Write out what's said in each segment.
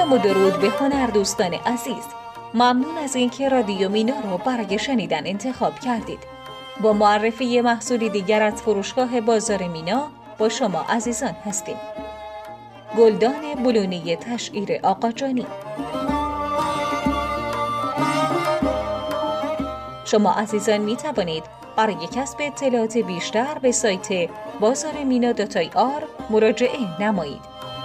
سلام و درود به هنردوستان عزیز. ممنون از اینکه رادیو مینا رو برای شنیدن انتخاب کردید. با معرفی محصولی دیگر از فروشگاه بازار مینا با شما عزیزان هستیم. گلدان بلونی تشعیر آقاجانی. شما عزیزان می توانید برای کسب اطلاعات بیشتر به سایت bazarmina.ir مراجعه نمایید.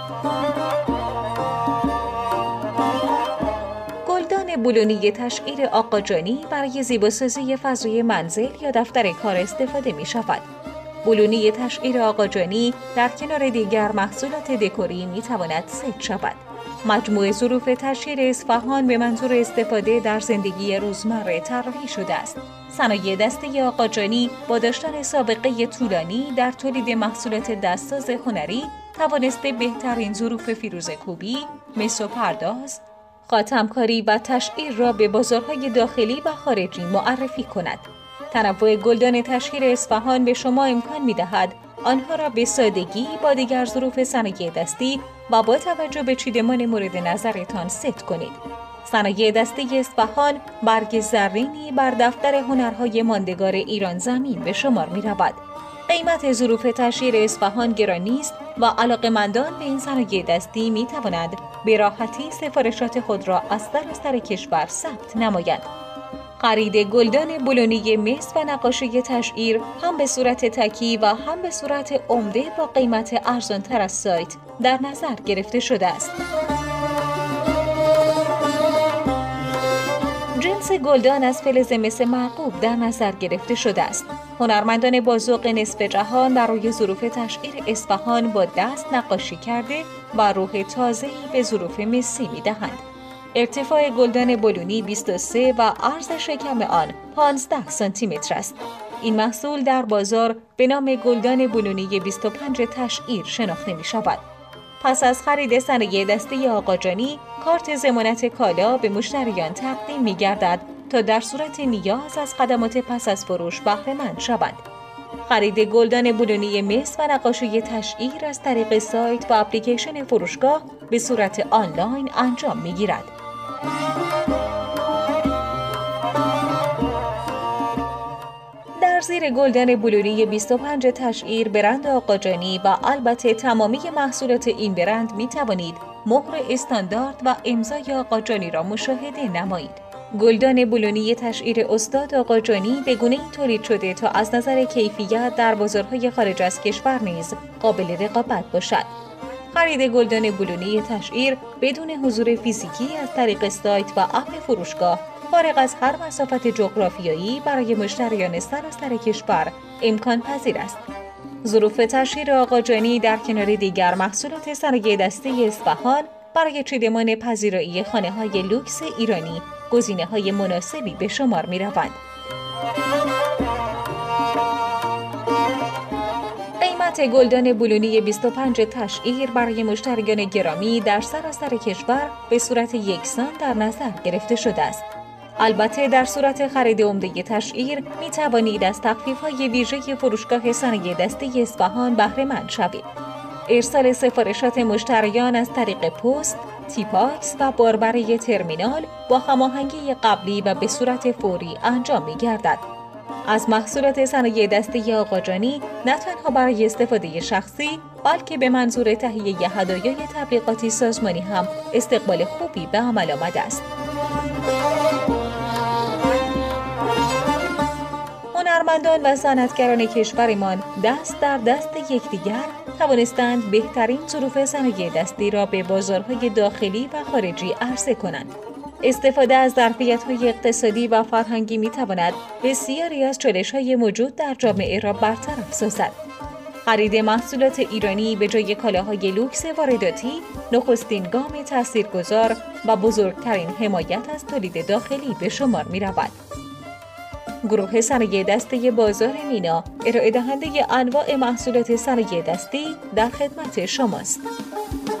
گلدان بلونی تشعیر آقاجانی برای زیباسازی فضای منزل یا دفتر کار استفاده می شود. بلونی تشعیر آقاجانی در کنار دیگر محصولات دکوری می تواند ست شود. مجموعه ظروف تشعیر اصفهان به منظور استفاده در زندگی روزمره طراحی شده است. صنایع دستی آقاجانی با داشتن سابقه طولانی در تولید محصولات دستساز هنری توانسته بهترین ظروف فیروزه‌کوبی، مس و پرداز، خاتمکاری و تشعیر را به بازارهای داخلی و خارجی معرفی کند. تنوع گلدان تشعیر اصفهان به شما امکان می‌دهد آنها را به سادگی با دیگر ظروف صنایع دستی و با توجه به چیدمان مورد نظرتان ست کنید. صنایع دستی اصفهان برگ زرینی بر دفتر هنرهای ماندگار ایران زمین به شمار می‌رود. قیمت ظروف تشعیر اصفهان گرانی است و علاقه‌مندان به این صنایع دستی می‌توانند به راحتی سفارشات خود را از سراسر کشور ثبت نمایند. خرید گلدان بلونی مس و نقاشی تشعیر هم به صورت تکی و هم به صورت عمده با قیمت ارزان‌تر از سایت در نظر گرفته شده است. جنس گلدان از فلز مس معقوب در نظر گرفته شده است. هنرمندان با ذوق نصف جهان بر روی ظروف تشعیر اصفهان با دست نقاشی کرده و روح تازه‌ای به ظروف مسی می‌دهند. ارتفاع گلدان بلونی 23 و عرض شکم آن 15 سانتی متر است. این محصول در بازار به نام گلدان بلونی 25 تشعیر شناخته می شود. پس از خرید صنایع دستی آقاجانی، کارت ضمانت کالا به مشتریان تقدیم می گردد تا در صورت نیاز از خدمات پس از فروش بهره مند شوند. خرید گلدان بلونی مس و نقاشی تشعیر از طریق سایت و اپلیکیشن فروشگاه به صورت آنلاین انجام می گیرد. در زیر گلدان بلونی 25 تشعیر برند آقاجانی و البته تمامی محصولات این برند می توانید مهر استاندارد و امضای آقاجانی را مشاهده نمایید. گلدان بلونی تشعیر استاد آقاجانی به گونه‌ای تولید شده تا از نظر کیفیت در بازارهای خارج از کشور نیز قابل رقابت باشد. خرید گلدان بلونی تشعیر بدون حضور فیزیکی از طریق سایت و اپ فروشگاه فارغ از هر مسافت جغرافیایی برای مشتریان سراسر کشور امکان پذیر است. ظروف تشعیر آقاجانی در کنار دیگر محصولات صنایع دستی اصفهان برای چیدمان پذیرایی خانه‌های لوکس ایرانی گزینه‌های مناسبی به شمار می‌روند. قیمت گلدان بلونی 25 تشعیر برای مشتریان گرامی در سراسر کشور به صورت یکسان در نظر گرفته شده است. البته در صورت خرید عمده تشعیر می توانید از تخفیف‌های ویژه فروشگاه صنایع دستی اصفهان بهره مند شوید. ارسال سفارشات مشتریان از طریق پست، تیپاکس و باربره ترمینال با هماهنگی قبلی و به صورت فوری انجام می گردد. از محصولات صنایع دستی آقاجانی نه تنها برای استفاده شخصی بلکه به منظور تهیه هدایای تبلیغاتی سازمانی هم استقبال خوبی به عمل آمده است. هنرمندان و صنعتگران کشورمان دست در دست یکدیگر توانستند بهترین ظروف صنایع دستی را به بازارهای داخلی و خارجی عرضه کنند. استفاده از ظرفیت‌های اقتصادی و فرهنگی می‌تواند بسیاری از چالش‌های موجود در جامعه را برطرف سازد. خرید محصولات ایرانی به جای کالاهای لوکس وارداتی نخستین گام تاثیرگذار و بزرگترین حمایت از تولید داخلی به شمار می‌رود. گروه صنایع دستی بازار مینا ارائه دهنده انواع محصولات صنایع دستی در خدمت شماست.